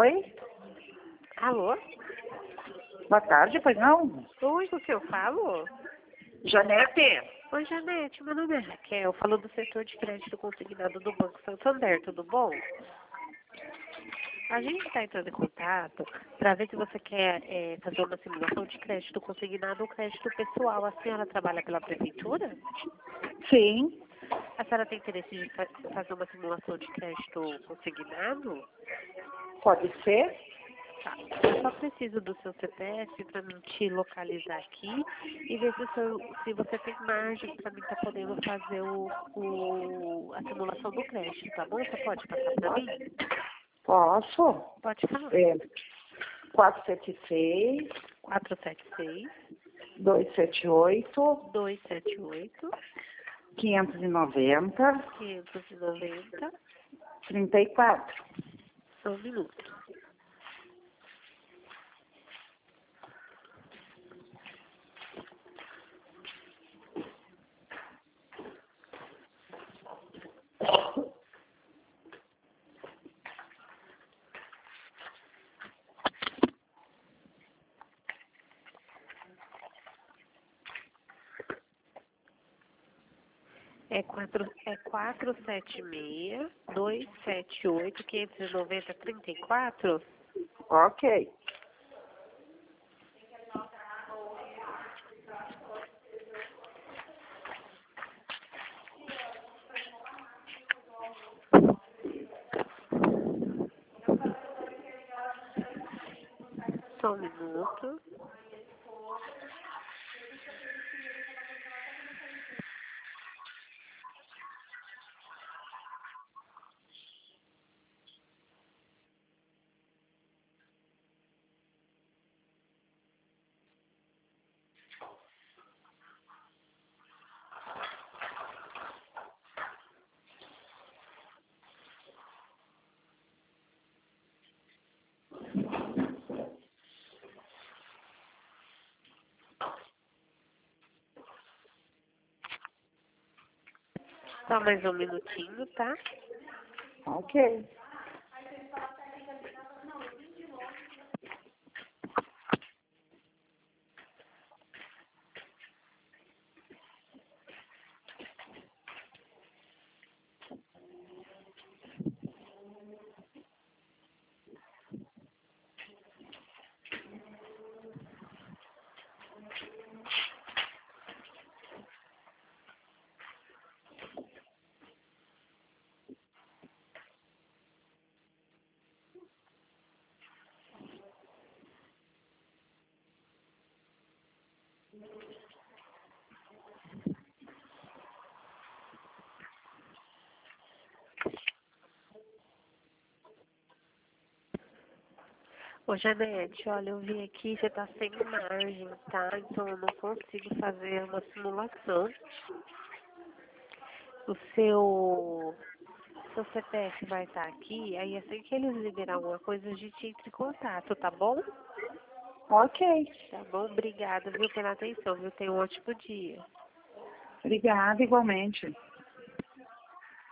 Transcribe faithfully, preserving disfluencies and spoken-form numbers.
Oi? Alô? Boa tarde, pois não? Oi, com quem eu falo? Janete? Oi, Janete, meu nome é Raquel, falo do setor de crédito consignado do Banco Santander, tudo bom? A gente está entrando em contato para ver se você quer é, fazer uma simulação de crédito consignado ou crédito pessoal. A senhora trabalha pela prefeitura? Sim. A senhora tem interesse de fa fazer uma simulação de crédito consignado? Pode ser? Tá. Eu só preciso do seu C P F para mim te localizar aqui e ver se, o seu, se você tem margem para mim estar podendo fazer o, o, a simulação do crédito, tá bom? Você pode passar para mim? Posso? Pode falar. É, quatro sete seis, quatro sete seis, dois sete oito, dois sete oito, quinhentos e noventa, quinhentos e noventa. trinta e quatro. Só um minuto. É quatro é quatro sete seis, dois sete oito, quinhentos e noventa, trinta e quatro. Ok. Só um minuto. Só mais um minutinho, tá? Ok. Ô, Janete, olha, eu vi aqui, você tá sem margem, tá? Então eu não consigo fazer uma simulação. O seu, seu C P F vai estar aqui, aí assim que eles liberar alguma coisa, a gente entra em contato, tá bom? Ok. Tá bom? Obrigada, viu, pela atenção, viu? Tenha um ótimo dia. Obrigada, igualmente.